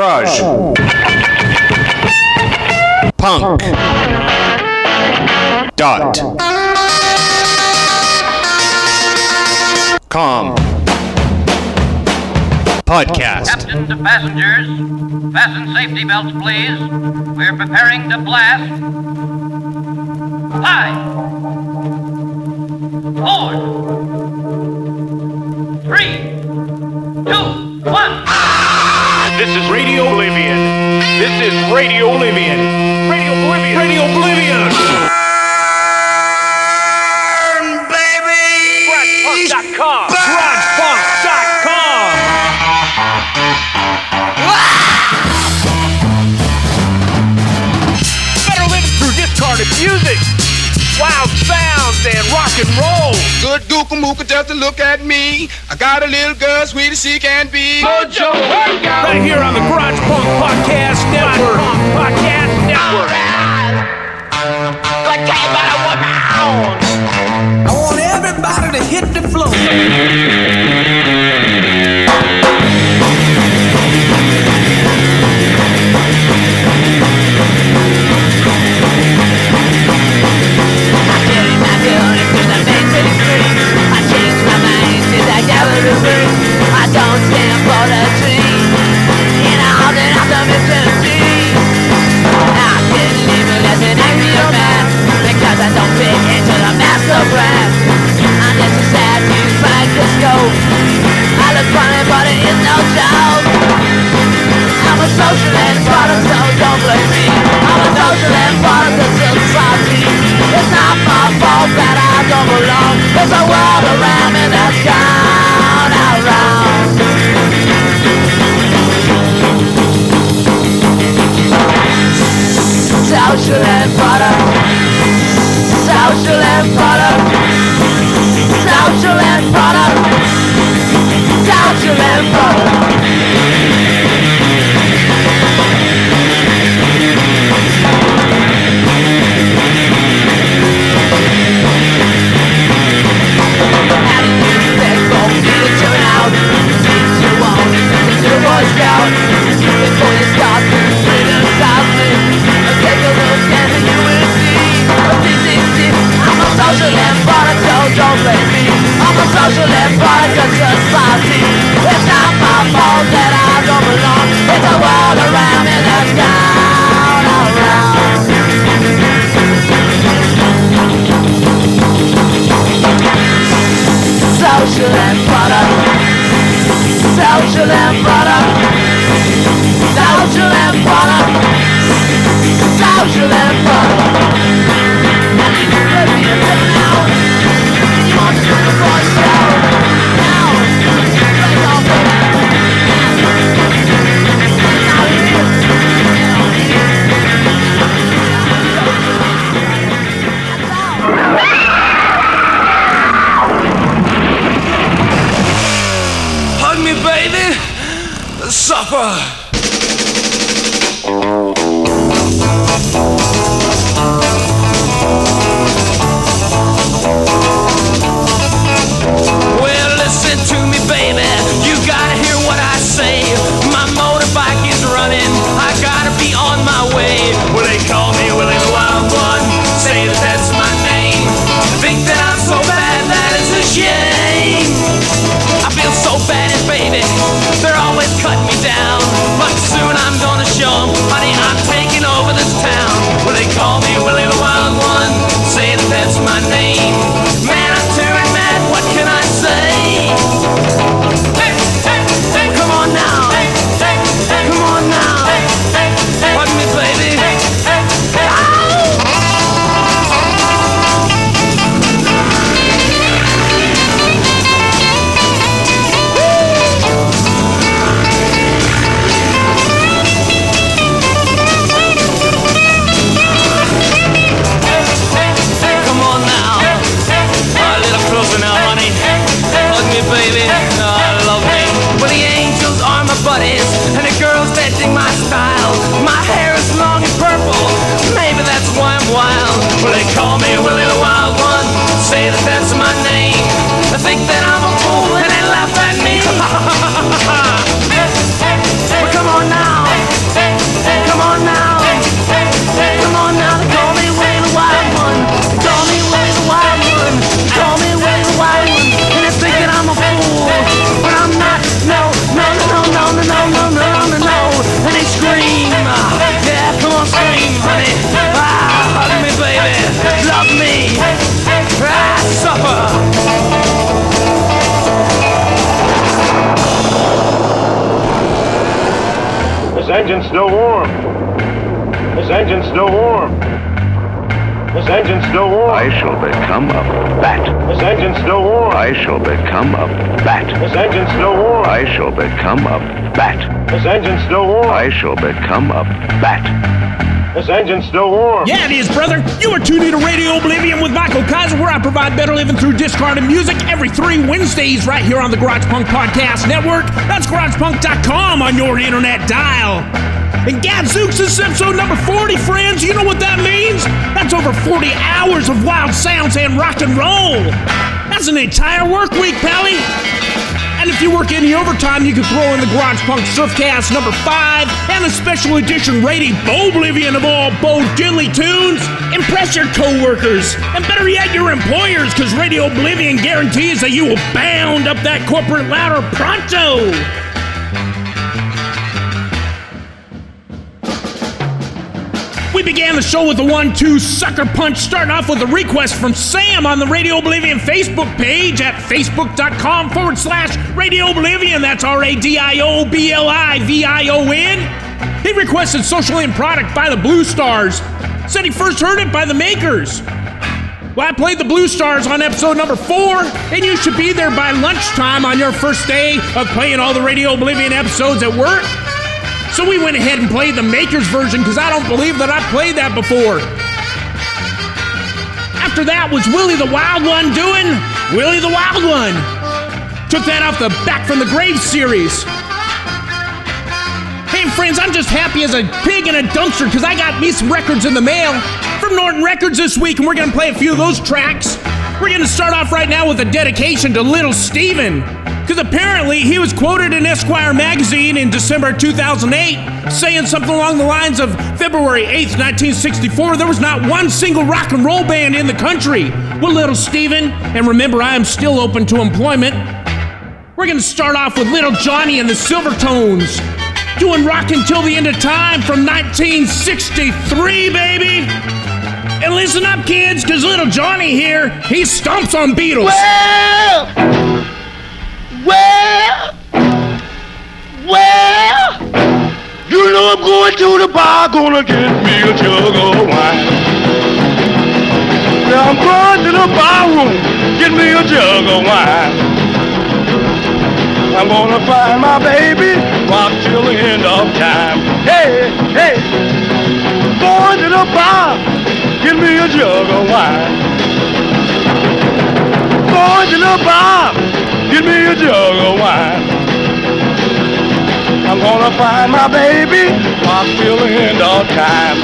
Garage. Punk. Dot. Com. Podcast. Captain to passengers, fasten safety belts, please. We're preparing to blast. 5, 4, 3, 2, 1. This is Radio Oblivion. This is Radio Oblivion. Radio Oblivion. Radio Oblivion. Burn, baby! GaragePunk.com. GaragePunk.com. Better live through discarded music, wild sounds, and rock and roll. Good gooka mooka just to look at me. I got a little girl, sweet as she can be. Mojo Workout. Right here on the Garage Punk Podcast Network. Podcast Network. I want everybody to hit the floor. I don't stand for the dream. In a haunted optimism. I can't live as an angry man because I don't fit into the master plan. I'm just a sad news microscope. I look funny, but it is no joke. I'm a socialist product, so don't blame me. I'm a socialist product of society. It's not my fault that I don't belong. There's a world around me that's gone around. Social and product. Social and product. Social and product. Social and product. Scout. Before you start to criticize me, take a look and you will see. I'm a social and product, so don't blame me. I'm a social and product of society. It's not my fault that I don't belong. It's a world around me that's gone around. Social and product. Social and product. Social and product. Social and product. And you let me now. You want to do the voice show now. Play off of that. Now Hug me, baby. Supper. Well, listen to me, baby. You gotta hear what I say. My motorbike is running. I gotta be on my way. Well, they call me Willie the Wild One. Say that that's my name. Think that I'm so bad, that is a shame. I feel so bad, baby. They're always cutting me down. engine's still warm. This engine's still warm. This engine's still warm. I shall become a bat. This engine's still warm. I shall become a bat. This engine's still warm. I shall become a bat. This engine's still warm. I shall become a bat. This engine's still warm. Yeah, it is, brother. You are tuned into Radio Oblivion with Michael Kaiser, where I provide better living through discarded music every 3 Wednesdays right here on the Garage Punk Podcast Network. That's GaragePunk.com on your internet dial. And Gadzooks, this is episode number 40, friends. You know what that means? That's over 40 hours of wild sounds and rock and roll. That's an entire work week, Pally. And if you work any overtime, you can throw in the Garage Punk Surfcast number 5 and a special edition Radio Oblivion of all Bo Diddley tunes. Impress your co-workers, and better yet, your employers, because Radio Oblivion guarantees that you will bound up that corporate ladder pronto. We began the show with a 1-2 sucker punch, starting off with a request from Sam on the Radio Oblivion Facebook page at facebook.com/Radio Oblivion. That's RADIOBLIVION. He requested Social End Product by the Blue Stars. Said he first heard it by the Makers. Well, I played the Blue Stars on episode number 4, and you should be there by lunchtime on your first day of playing all the Radio Oblivion episodes at work. So we went ahead and played the Makers version because I don't believe that I've played that before. After that was Willie the Wild One doing Willie the Wild One. Took that off the Back from the Grave series. Hey friends, I'm just happy as a pig in a dumpster because I got me some records in the mail from Norton Records this week, and we're going to play a few of those tracks. We're going to start off right now with a dedication to Little Steven. Because apparently he was quoted in Esquire magazine in December 2008 saying something along the lines of February 8th, 1964, there was not one single rock and roll band in the country. Well, Little Steven, and remember, I am still open to employment. We're going to start off with Little Johnny and the Silvertones doing Rock Until the End of Time from 1963, baby. And listen up, kids, because Little Johnny here, he stomps on Beatles. Well, you know I'm going to the bar, gonna get me a jug of wine. Now I'm going to the bar room, get me a jug of wine. I'm gonna find my baby, rock till the end of time. Hey, hey, going to the bar, get me a jug of wine. Going to the bar, get me a jug of wine. I'm gonna find my baby, rock till the end of time.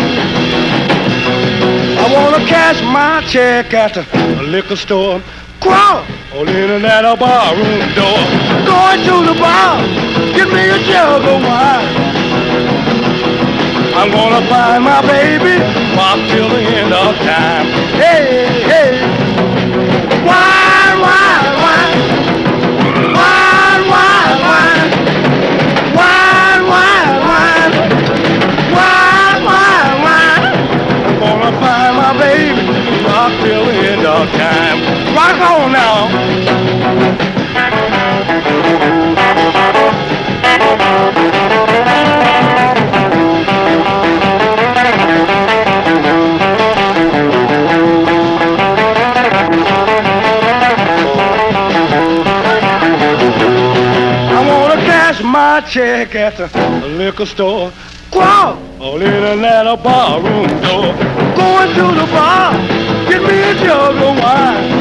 I wanna cash my check at the liquor store, crawl all in and out of bar room door. Going to the bar, get me a jug of wine. I'm gonna find my baby, rock till the end of time. Hey, hey, wine, wine, wine. Wine, wine, wine. Wine, wine, wine. Wine, wine, wine. I'm gonna find my baby, rock till the end of time. Rock on now. My check at the liquor store, crawl all in and out of bar room door. Going to the bar, get me a jug of wine.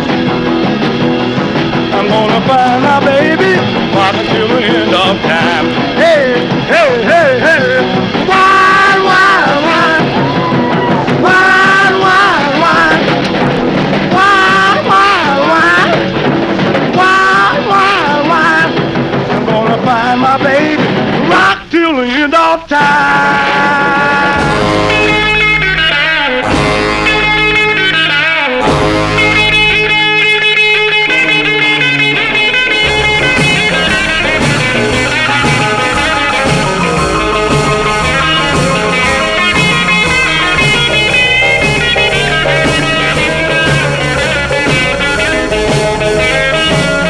I'm gonna find my baby, rock until the end of time. Hey, hey, hey, hey, wine, wine, wine. Wine, wine, wine. Wine, wine, wine. Wine, wine, wine. I'm gonna find my baby, rock till the end of time.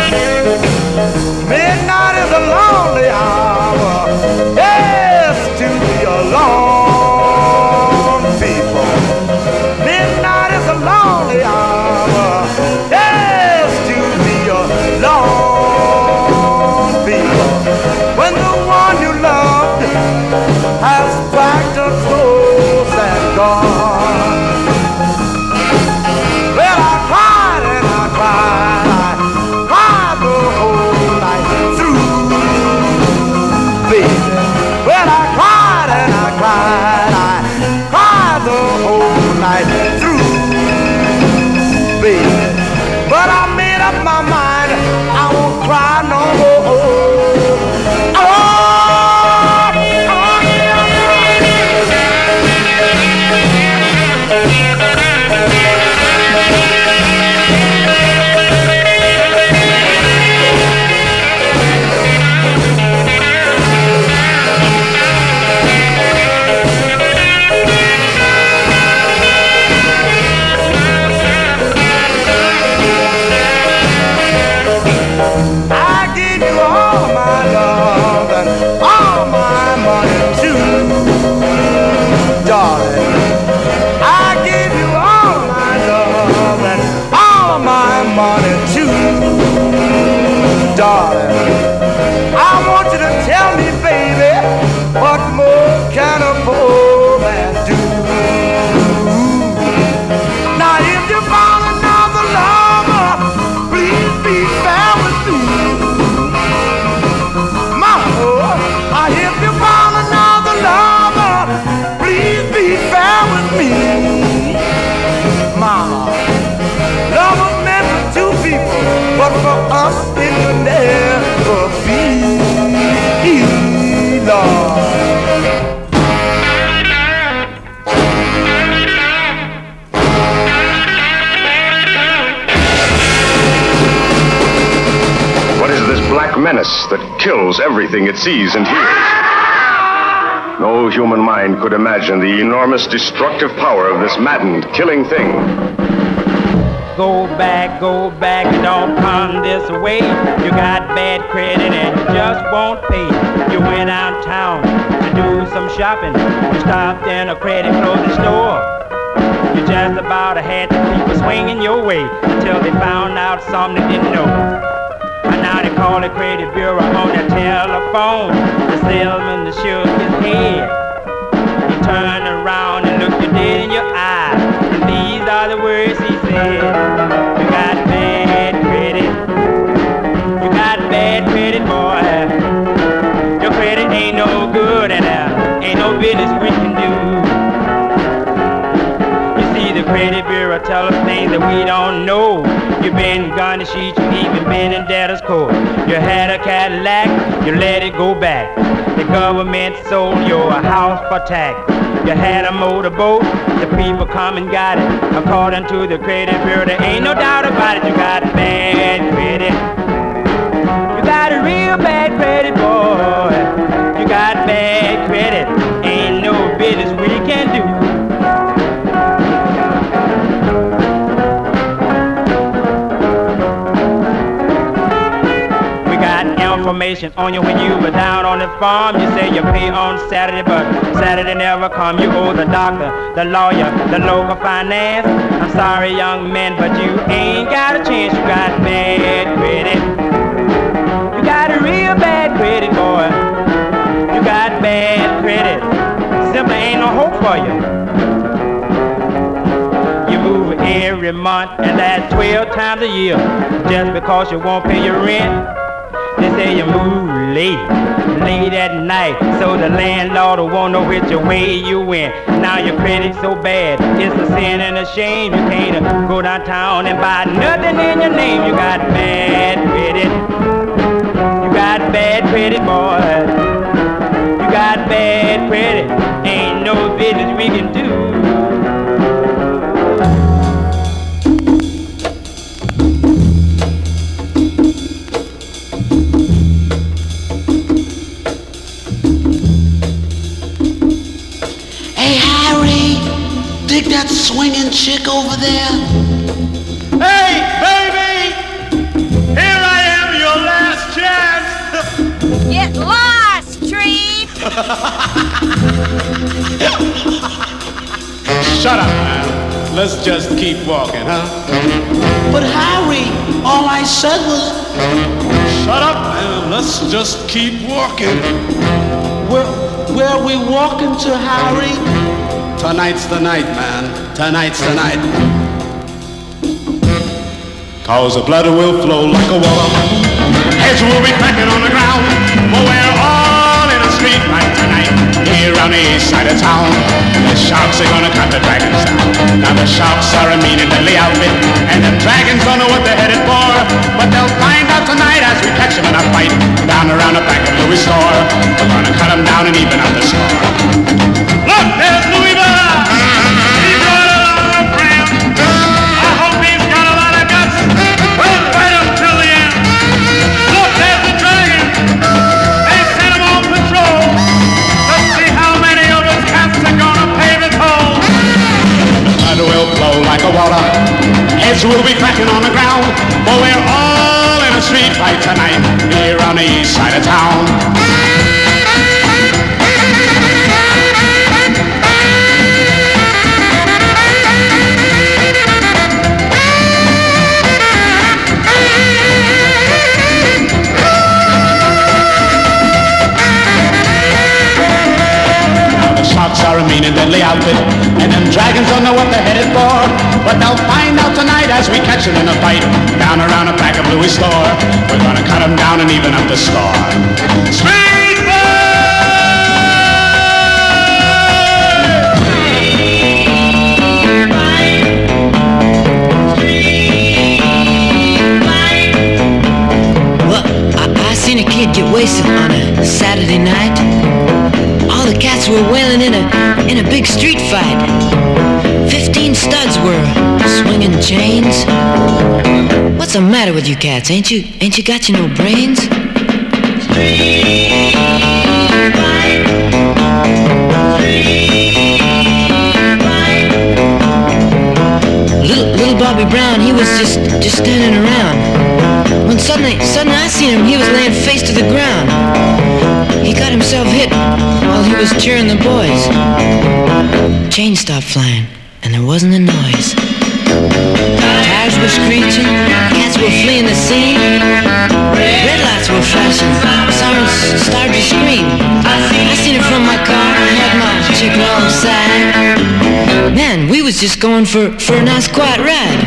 Midnight is a lonely hour, yes, to cry no more. Menace that kills everything it sees and hears. No human mind could imagine the enormous destructive power of this maddened, killing thing. Go back, don't come this way. You got bad credit and you just won't pay. You went out town to do some shopping. You stopped in a credit clothing store. You just about had the people swinging your way until they found out something they didn't know. Now they call the credit bureau on the telephone. The salesman that shook his head. He turned around and looked you dead in your eye. And these are the words he said. You got bad credit. You got bad credit, boy. Your credit ain't no good and ain't no business we can do. You see, the credit bureau tell us things that we don't know. You been garnished, you even been in debtor's court. You had a Cadillac, you let it go back. The government sold your house for tax. You had a motorboat, the people come and got it. According to the credit bureau, there ain't no doubt about it. You got bad credit. You got a real bad credit, boy. You got bad credit. Ain't no business we can do. Information on you when you were down on the farm. You say you pay on Saturday, but Saturday never come. You owe the doctor, the lawyer, the local finance. I'm sorry, young man, but you ain't got a chance. You got bad credit. You got a real bad credit, boy. You got bad credit. Simply ain't no hope for you. You move every month and that's 12 times a year just because you won't pay your rent. They say you move late at night, so the landlord won't know which way you went. Now your credit's so bad, it's a sin and a shame. You can't go downtown and buy nothing in your name. You got bad credit. You got bad credit, boy. You got bad credit. Ain't no business we can do. Dig that swinging chick over there. Hey, baby! Here I am, your last chance! Get lost, Treat! Shut up, man. Let's just keep walking, huh? But Harry, all I said was... Shut up, man. Let's just keep walking. Where are we walking to, Harry? Tonight's the night, man. Tonight's the night. Cause the blood will flow like a water. Heads will be cracking on the ground. For we're all in a street fight tonight. Here on the east side of town. The sharks are gonna cut the dragons down. Now the sharks are a mean and deadly outfit. And the dragons don't know what they're headed for. But they'll find out tonight as we catch fight down around the back of Louis' store. We're gonna cut him down and even up the score. Look, there's Louis Bella. He's got a lot of friends. I hope he's got a lot of guts. We'll fight him till the end. Look, there's the dragon. They sent him on patrol. Let's see how many of his cats are gonna pay the toll. The blood will flow like a water. Heads will be cracking on the ground. For we're all in a street fight tonight here on the east side of town. Sharks are a mean and deadly outfit, and them dragons don't know what they're headed for. But they'll find out tonight as we catch them in a fight down around the back of Louis' store. We're gonna cut them down and even up the score. Street Well, I seen a kid get wasted on a Saturday night. All the cats were wailing in a big street fight. 15 studs were swinging chains. What's the matter with you cats? Ain't you got no brains? Street fight. Street fight. Little Bobby Brown, he was just standing around. When suddenly I seen him, he was laying face to the ground. He got himself hit while he was cheering the boys. Chains stopped flying, and there wasn't a noise. Tires were screeching, cats were fleeing the scene. Red lights were flashing, sirens started to scream. I seen it from my car, I had my chick alongside. Man, we was just going for a nice quiet ride.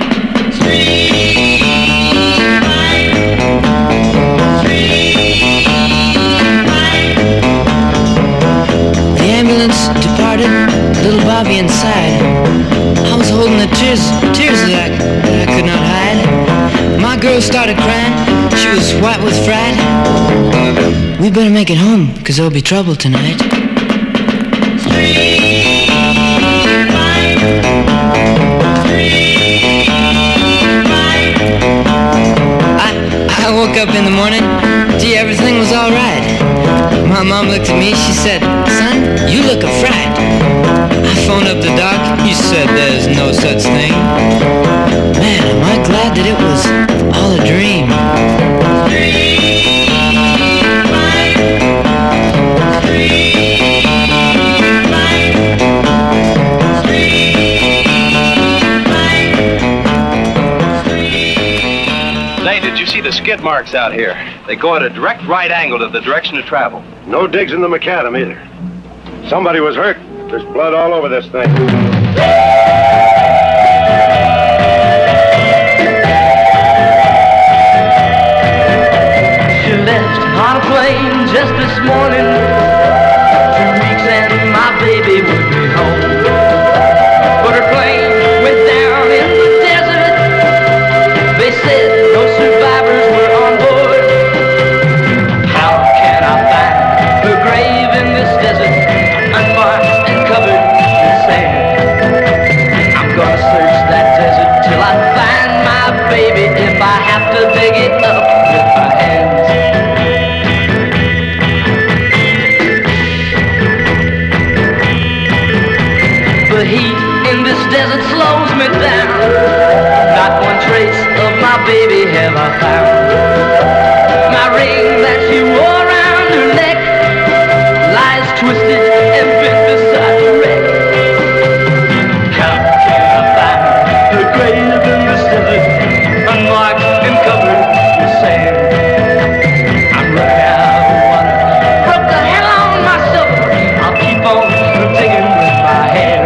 The ambulance departed, little Bobby inside. I was holding the tears that I could not hide. My girl started crying, she was white with fright. We better make it home, 'cause there'll be trouble tonight. I woke up in the morning, gee, everything was all right. My mom looked at me, she said, "Son, you look a fright." I phoned up the doc, he said there's no such thing. Man, am I glad that it was all a dream. The skid marks out here. They go at a direct right angle to the direction of travel. No digs in the macadam either. Somebody was hurt. There's blood all over this thing. She left on a plane just this morning. 2 weeks and my baby would be home. But her plane went down in the desert. They said no survivors were on board. How can I find her grave in this desert, unmarked and covered in sand? I'm gonna search that desert till I find my baby, if I have to dig it up with my hands. The heat in this desert slows me down. Not one trace of my baby have I found. My ring that she wore around her neck lies twisted and bent beside the wreck. How can I find her grave in this desert, unmarked and covered with sand? I'm running out of water, broke the hell on myself. I'll keep on digging with my hand.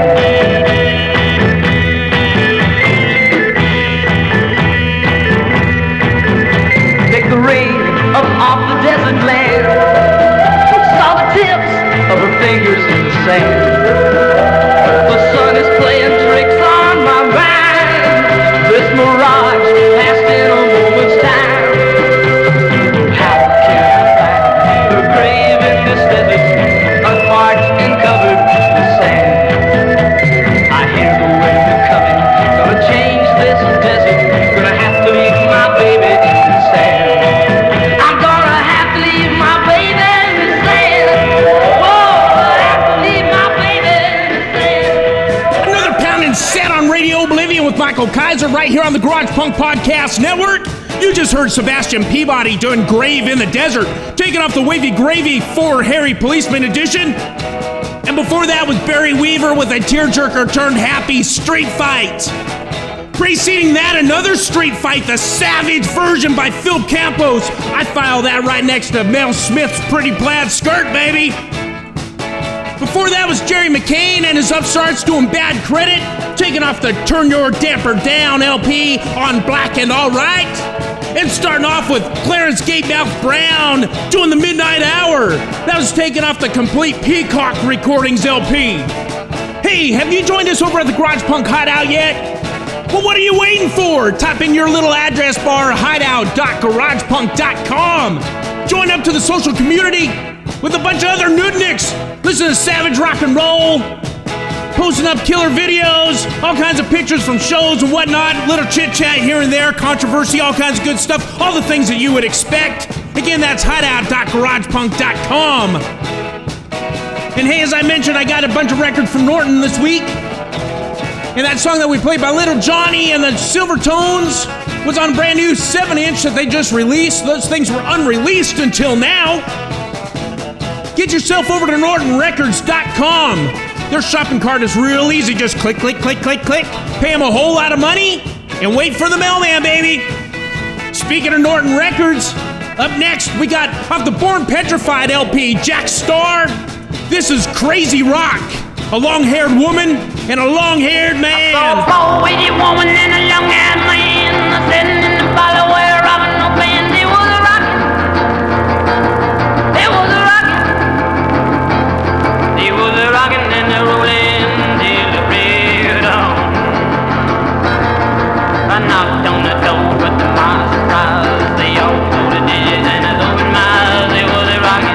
The rain up off the desert land. Saw the tips of her fingers in the sand. The sun is playing tricks on my mind. This mirage passed in a moment's time. How it right here on the Garage Punk Podcast Network. You just heard Sebastian Peabody doing Grave in the Desert, taking off the Wavy Gravy for Harry Policeman Edition. And before that was Barry Weaver with a tearjerker turned happy Street Fight. Preceding that, another Street Fight, the Savage version by Phil Campos. I file that right next to Mel Smith's Pretty Plaid Skirt, baby. Before that was Jerry McCain and his upstarts doing Bad Credit, taking off the Turn Your Damper Down LP on Black and All Right. And starting off with Clarence Gatemouth Brown doing the Midnight Hour. That was taken off the Complete Peacock Recordings LP. Hey, have you joined us over at the Garage Punk Hideout yet? Well, what are you waiting for? Type in your little address bar, hideout.garagepunk.com. Join up to the social community with a bunch of other nudniks. Listen to Savage Rock and Roll, posting up killer videos, all kinds of pictures from shows and whatnot, little chit-chat here and there, controversy, all kinds of good stuff, all the things that you would expect. Again, that's hideout.garagepunk.com. And hey, as I mentioned, I got a bunch of records from Norton this week. And that song that we played by Little Johnny and the Silvertones was on a brand new 7-inch that they just released. Those things were unreleased until now. Get yourself over to NortonRecords.com. Their shopping cart is real easy. Just click, click, click, click, click. Pay them a whole lot of money and wait for the mailman, baby. Speaking of Norton Records, up next we got off the Born Petrified LP, Jack Starr. This is Crazy Rock. A long-haired woman and a long-haired man. I saw a pretty woman and a long-haired man sitting in the parlor where rockin' no band. They was a rockin'. They was a rockin'. They was a rockin' and a rollin' till the break of dawn. I knocked on the door, but to my surprise, they all told the dishes and I opened my eyes. They was a rockin'.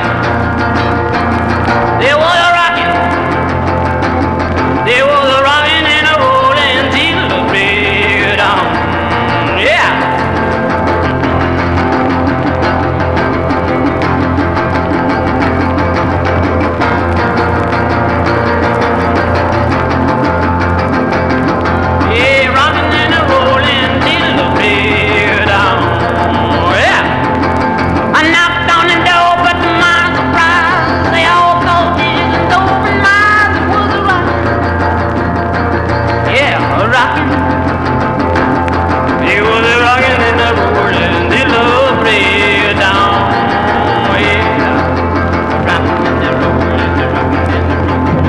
They was a rockin'. They was a rockin' and a rollin' till the break of dawn. Yeah. Yeah, rockin' and a rollin' till the break of dawn. Yeah. I knocked on the door, but to my surprise, they all called dishes and opened my eyes. It was a rockin'. Yeah, a rockin'. It was a rockin' and a rollin' till the break of dawn. Yeah, a rockin' and a rollin', a rockin' and a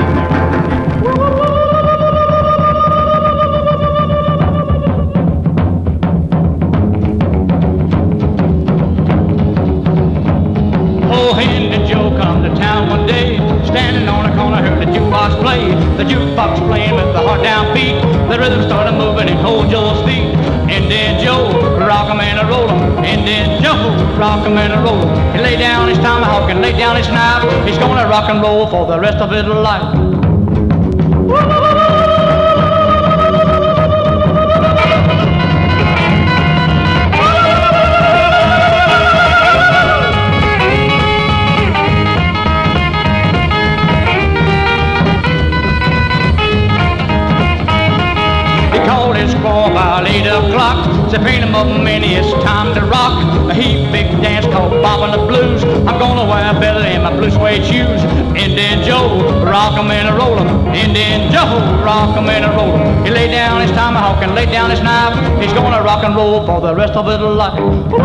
Old-handed Joe come to town one day, standing on a corner, heard the jukebox play. The jukebox playing with the hard down beat. The rhythm started moving in old Joe's feet. And then Joe, rock 'em and a roll 'em. And then Joe, rock 'em and a roll 'em. He lay down his tomahawk and lay down his knife. He's gonna rock and roll for the rest of his life. He called his squaw about 8 o'clock. Said, paint him up, Minnie, it's time to rock. A heap big dance called Boppin' the Blues. I'm gonna wear a belly and my blue suede shoes. And then Joe, rock 'em and a roll 'em. And then Joe, rock 'em and a roll 'em. He laid down his tomahawk and laid down his knife. He's gonna rock and roll for the rest of his life.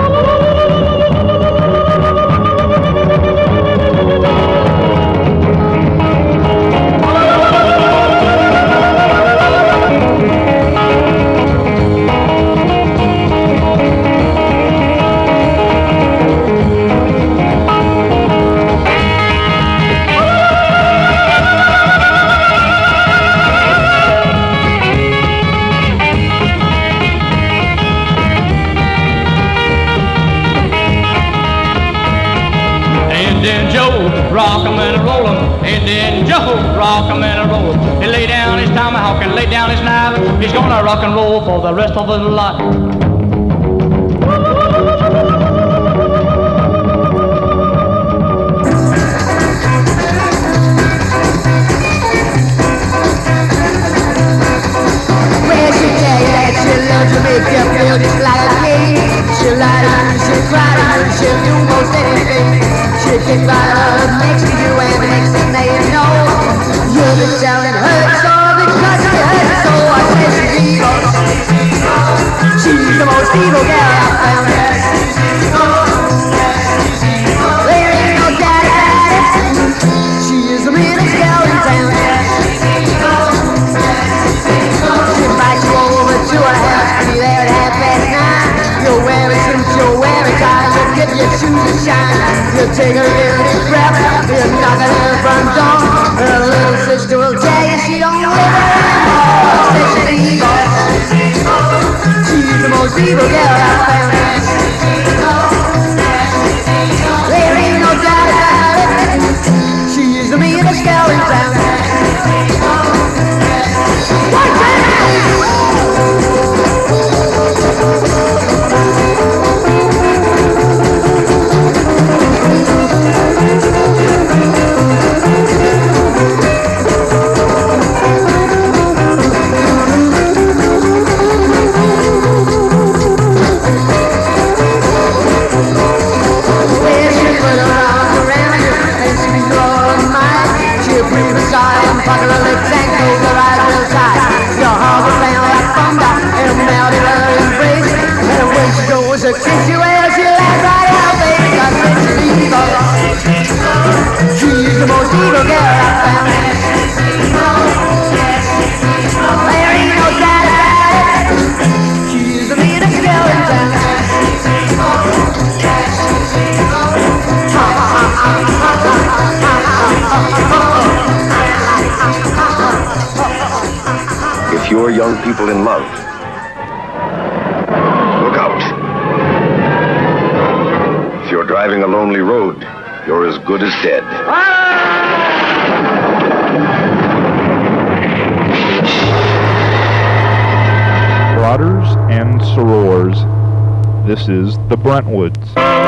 Rock 'em and a roll 'em, and then Joe, rock 'em and a roll 'em. He lay down his tomahawk and lay down his knife. He's gonna rock and roll for the rest of his life. Where'd you tell you that you loved She kicks right up next to you, and the next thing that you know, you'll be telling her so because she hurt you so. I say she's evil. She's the most evil girl I've found. There ain't no doubt about it. She is the meanest girl in town. She invites you over to her house to be there at 9:30. You'll wear a suit, you'll wear a tie, you'll get your shoes to shine. You'll take a little deep breath, you'll knock on her front door. Her little sister will tell you she don't live there anymore. Say she's evil. She's the most evil girl I've found. There ain't no doubt about it. She is the meanest girl in town. What's that? Pucker her lips and close her eyes real tight. Your heart will pound like thunder and melt in her embrace. And when she goes to kiss you, well, she laughs right out, baby. I said she's evil. She's the most evil girl I've found. There ain't no doubt about it. She's the meanest girl in town. If you're young people in love, look out. If you're driving a lonely road, you're as good as dead. Brothers and sorors, this is the Brentwoods.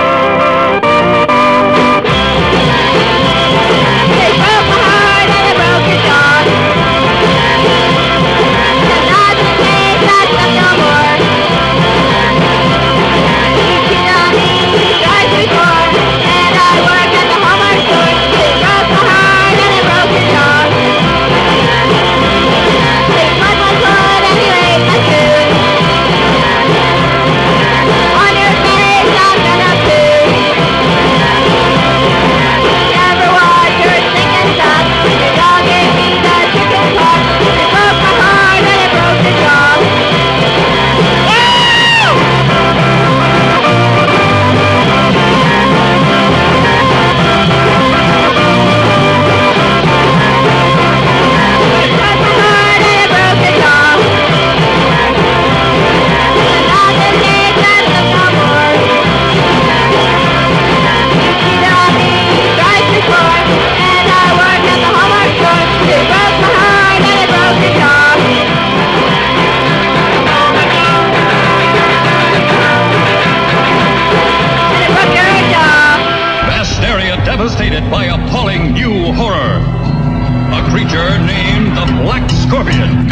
Devastated by appalling new horror. A creature named the Black Scorpion.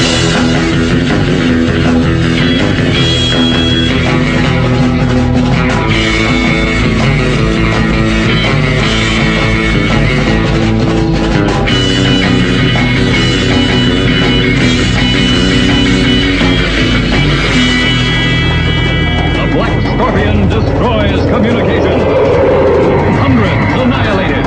The Black Scorpion destroys communication. Hundreds annihilated.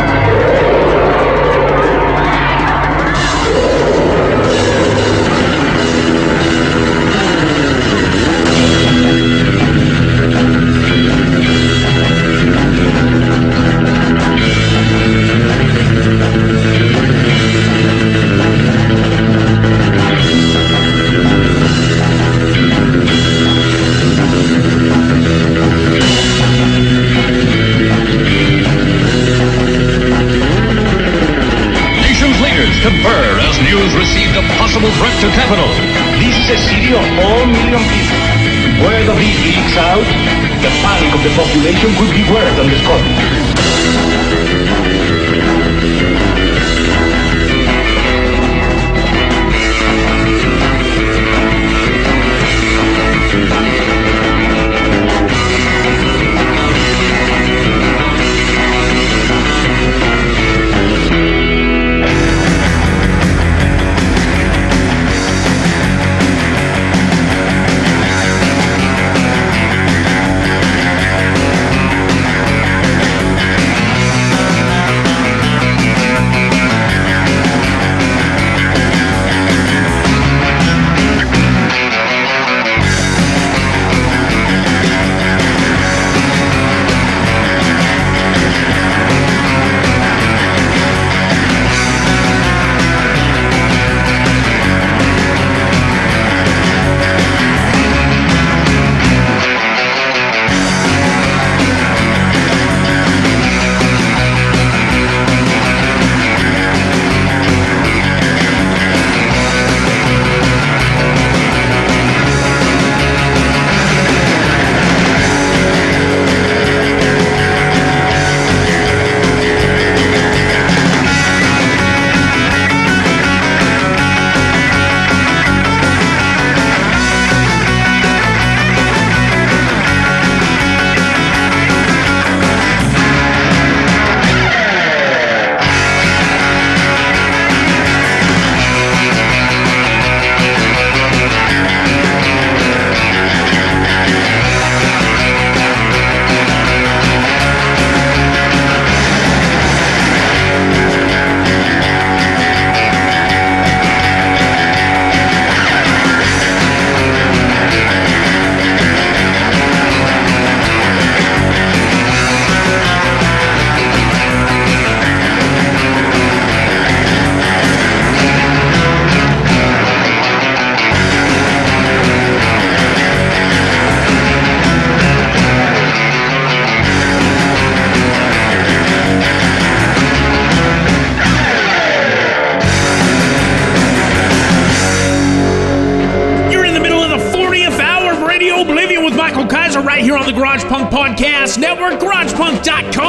Confer as news received a possible threat to capital. This is a city of 4 million people. Word of it leaks out, the panic of the population could be worse than the Scorpion.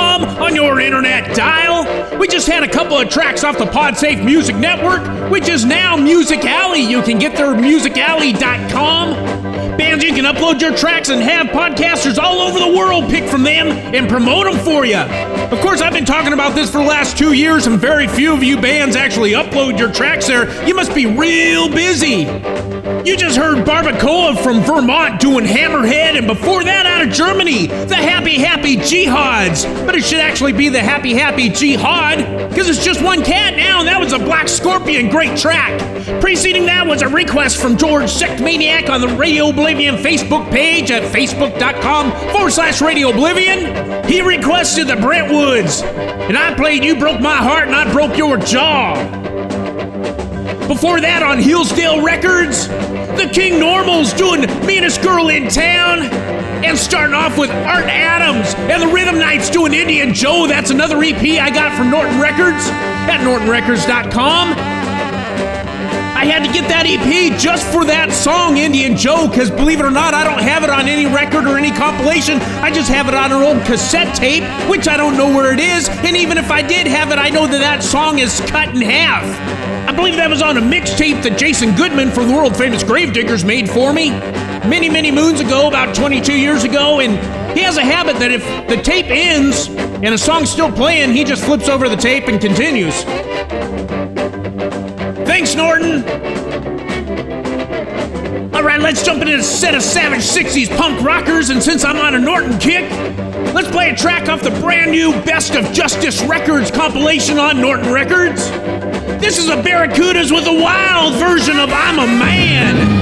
PodSafe.com on your internet dial. We just had a couple of tracks off the PodSafe Music Network, which is now Music Alley. You can get there at musicalley.com. Bands, you can upload your tracks and have podcasters all over the world pick from them and promote them for you. Of course, I've been talking about this for the last 2 years, and very few of you bands actually upload your tracks there. You must be real busy. You just heard Barbacoa from Vermont doing Hammerhead, and before that out of Germany, the Happy Happy Jihads. But it should actually be the Happy Happy Jihad, because it's just one cat now, and that was a Black Scorpion great track. Preceding that was a request from George Sectmaniac on the Radio Oblivion Facebook page at facebook.com/Radio Oblivion. He requested the Brentwoods, and I played You Broke My Heart and I Broke Your Jaw. Before that on Hillsdale Records, the King Normals doing Meanest Girl in Town. And starting off with Art Adams and the Rhythm Knights doing Indian Joe. That's another EP I got from Norton Records at nortonrecords.com. I had to get that EP just for that song, Indian Joe, because believe it or not, I don't have it on any record or any compilation. I just have it on an old cassette tape, which I don't know where it is. And even if I did have it, I know that that song is cut in half. I believe that was on a mixtape that Jason Goodman from the world famous Gravediggers made for me many, many moons ago, about 22 years ago. And he has a habit that if the tape ends and a song's still playing, he just flips over the tape and continues. Thanks, Norton. All right, let's jump into a set of Savage 60s punk rockers, and since I'm on a Norton kick, let's play a track off the brand new Best of Justice Records compilation on Norton Records. This is a Barracudas with a wild version of I'm a Man.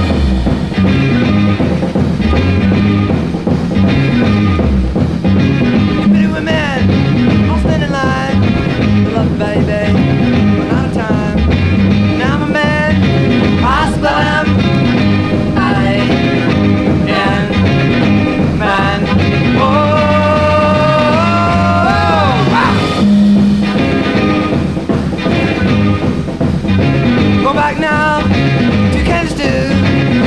Now to Kansas,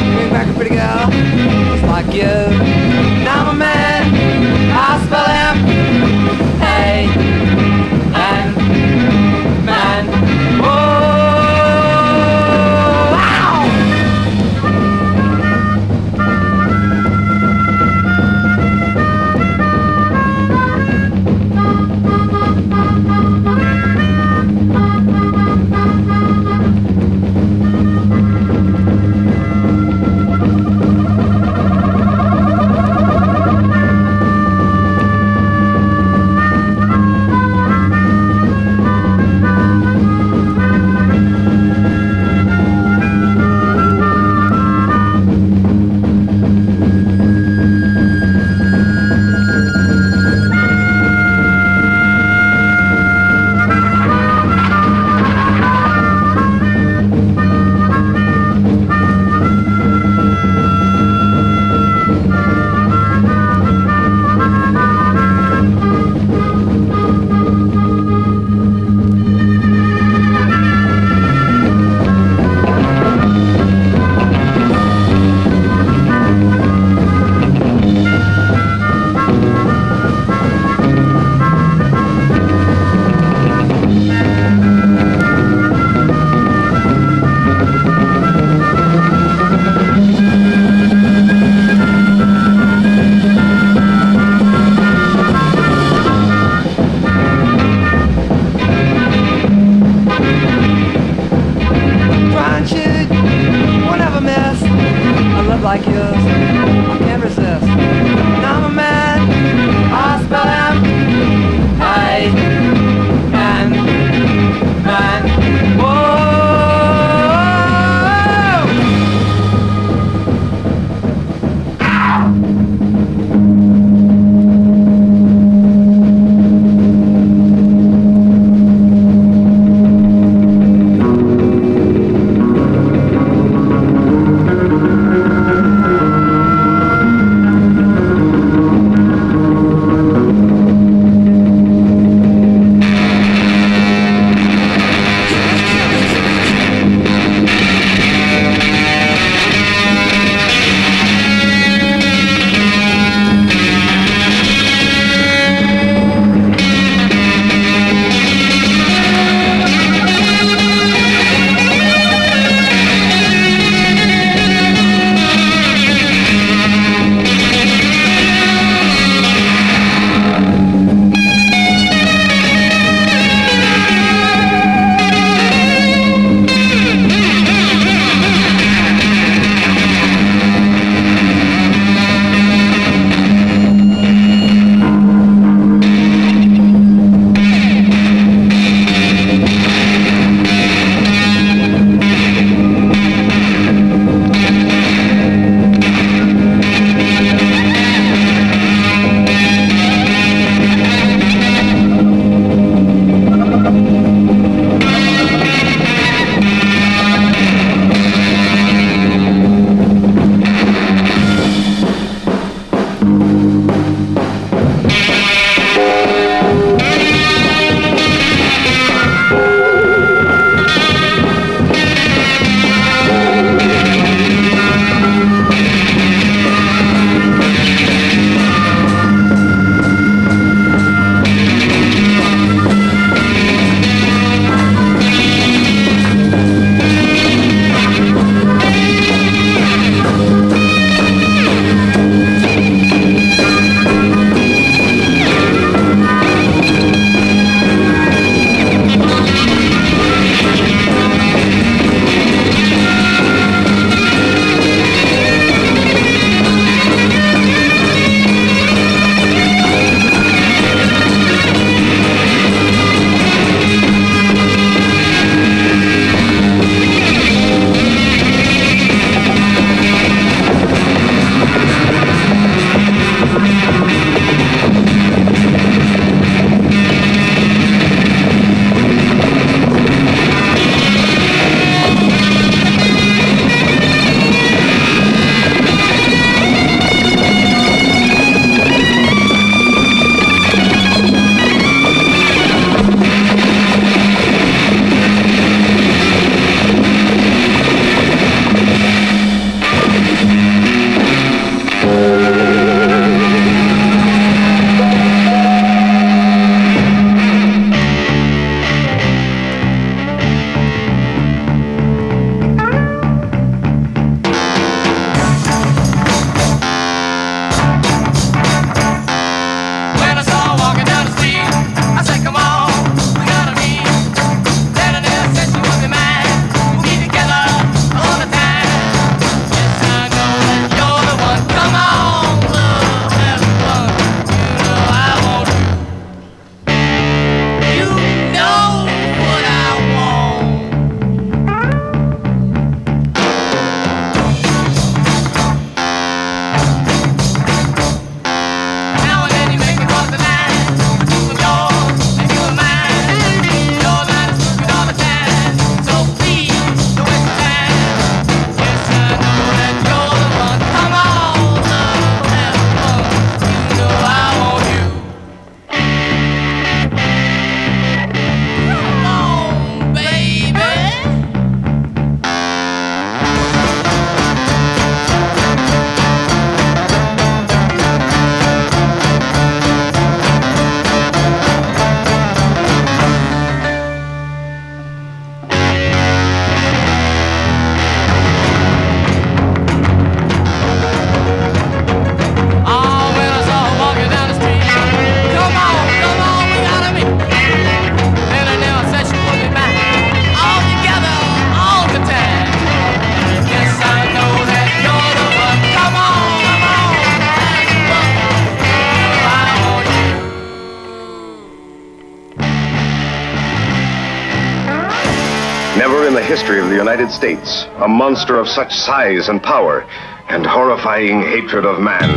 Never in the history of the United States, a monster of such size and power and horrifying hatred of man.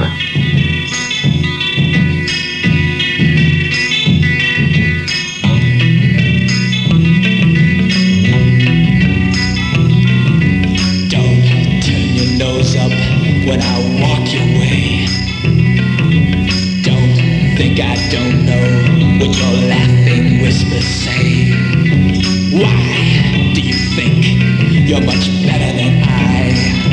Don't turn your nose up when I walk your way. Don't think I don't know what your laughing whispers say. Why do you think you're much better than I?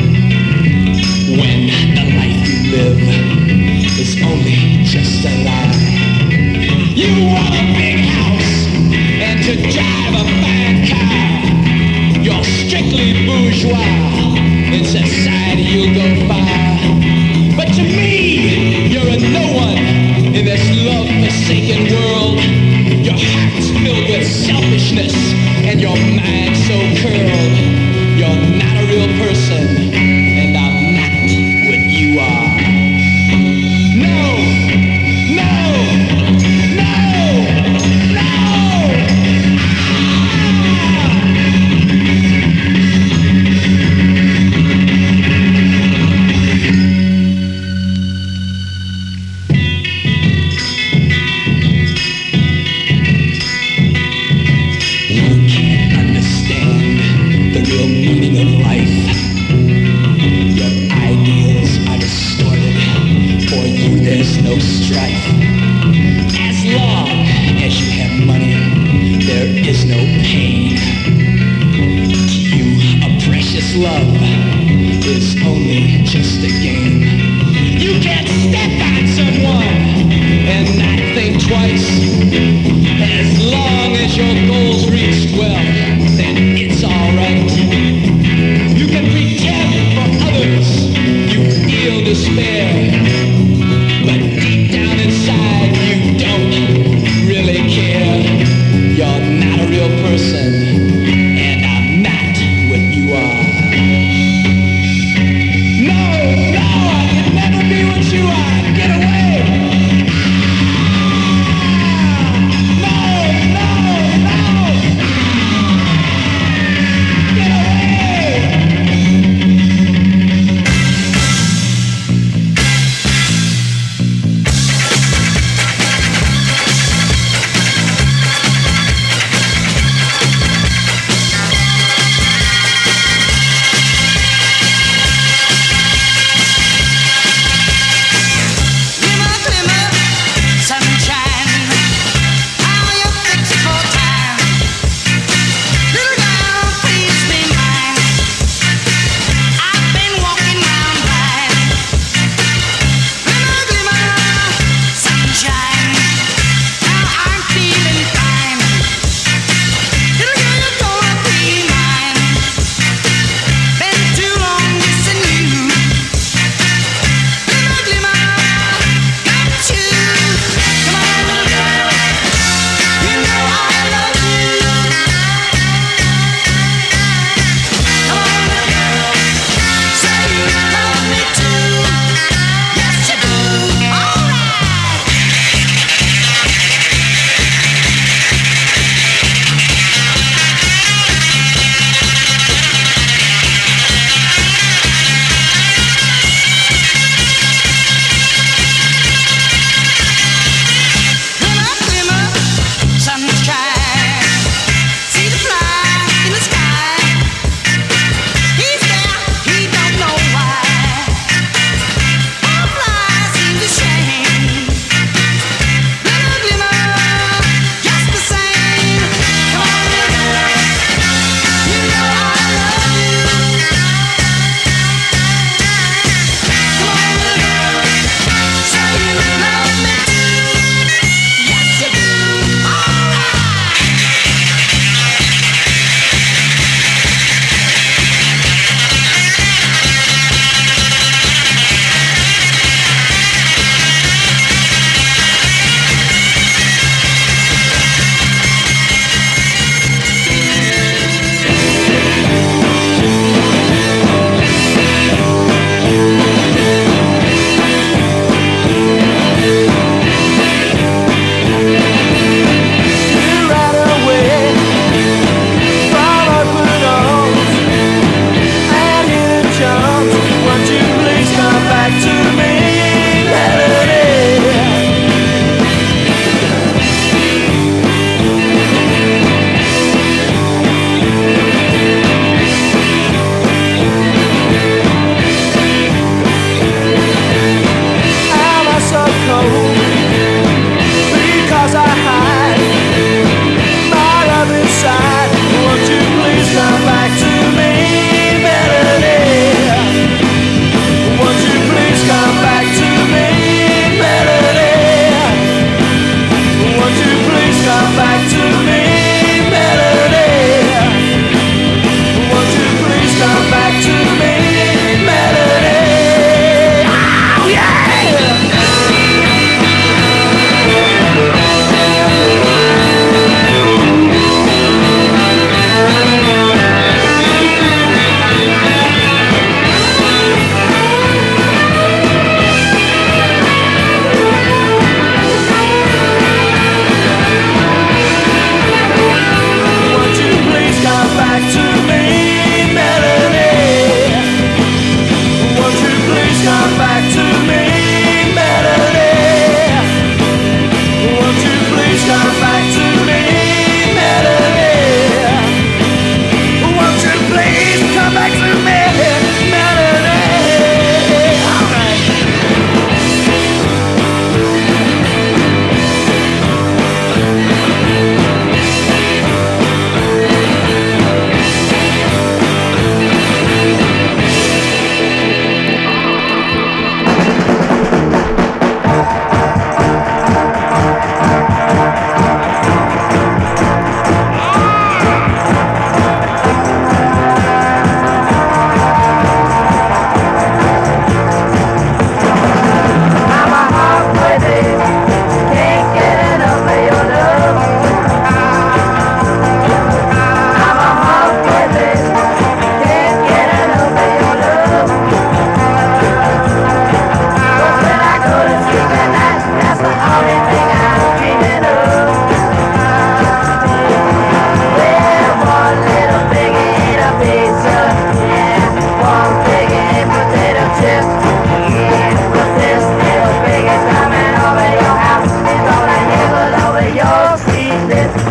When the life you live is only just a lie. You want a big house and to drive a fine car. You're strictly bourgeois. In society you'll go far. But to me, you're a no one in this love-forsaken world. Your heart's filled with selfishness and your mind so curled. You're not a real person, and I'm not what you are. No! No! No! No!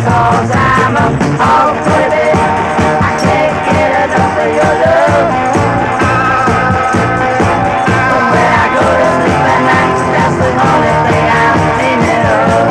'cause I'm all baby. I can't get enough of your love. When I go to sleep at night, that's the only thing I'm thinking of.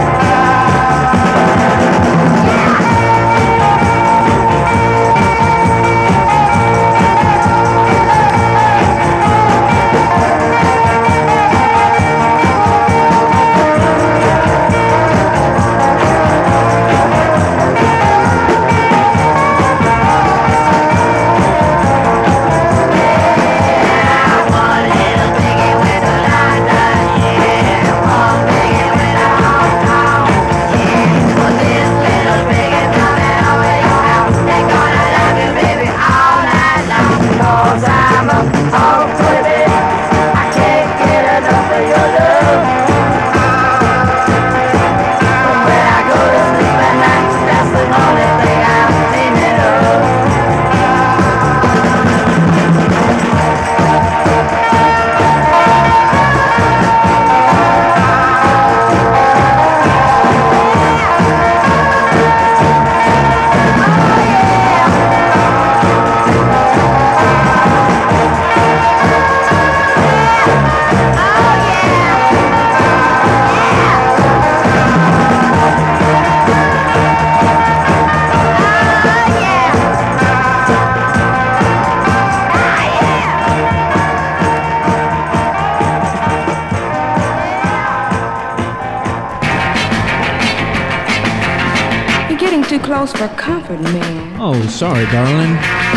Close for comfort, man. Oh, sorry, darling.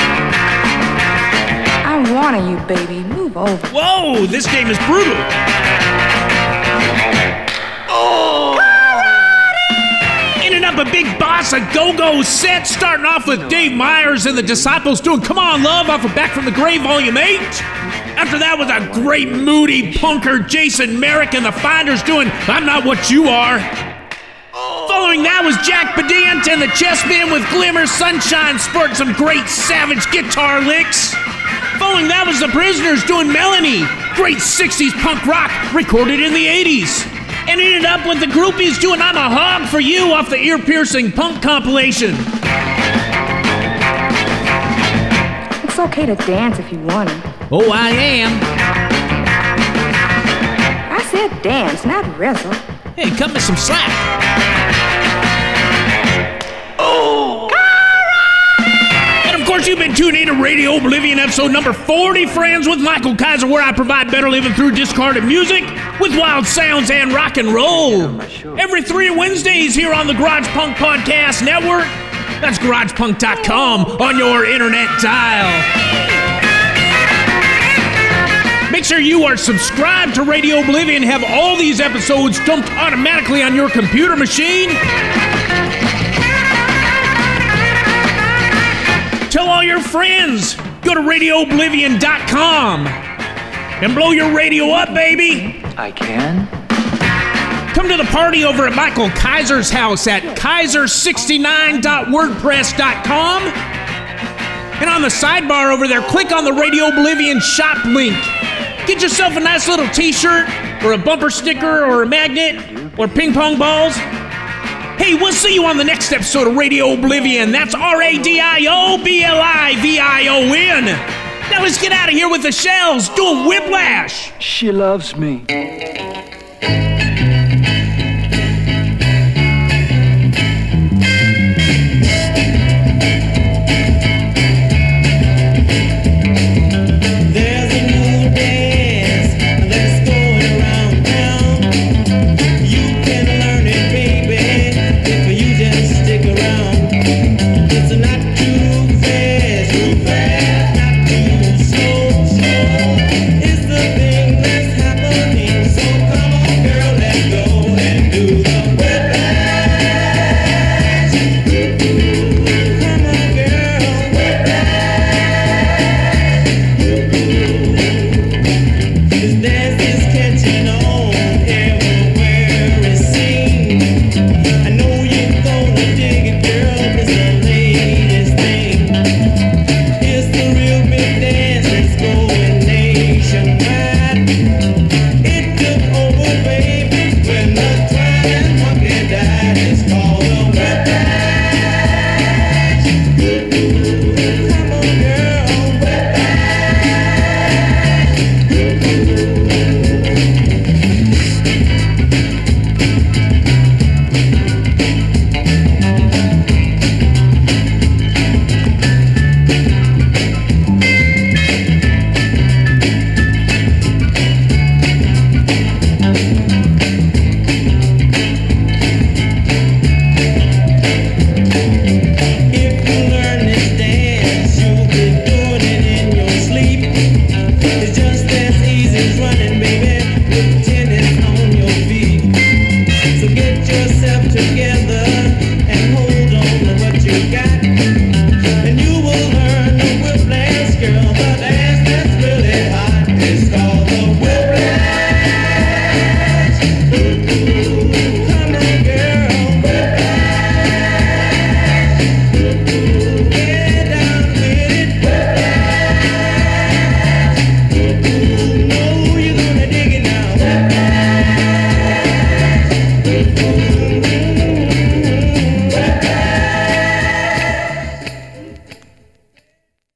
I'm warning you, baby. Move over. Whoa, this game is brutal. Oh! In and up a big boss, a go-go set, starting off with Dave Myers and the Disciples doing Come On Love off of Back from the Grave, Volume 8. After that was a great moody punker, Jason Merrick and the Finders doing I'm Not What You Are. Following that was Jack Pedant and the Chessmen with Glimmer Sunshine sporting some great savage guitar licks. Following that was the Prisoners doing Melanie, great 60s punk rock recorded in the 80s. And ended up with the Groupies doing I'm a Hog for You off the ear-piercing punk compilation. It's okay to dance if you want to. Oh, I am. I said dance, not wrestle. Hey, cut me some slack. Of course, you've been tuning in to Radio Oblivion episode number 40, friends, with Michael Kaiser, where I provide better living through discarded music with wild sounds and rock and roll. Every 3 Wednesdays here on the Garage Punk Podcast Network. That's GaragePunk.com on your internet dial. Make sure you are subscribed to Radio Oblivion, have all these episodes dumped automatically on your computer machine. Tell all your friends. Go to RadioOblivion.com and blow your radio up, baby. I can. Come to the party over at Michael Kaiser's house at Kaiser69.wordpress.com. And on the sidebar over there, click on the Radio Oblivion shop link. Get yourself a nice little t-shirt or a bumper sticker or a magnet or ping pong balls. Hey, we'll see you on the next episode of Radio Oblivion. That's RADIOBLIVION. Now let's get out of here with the Shells doing Whiplash. She loves me.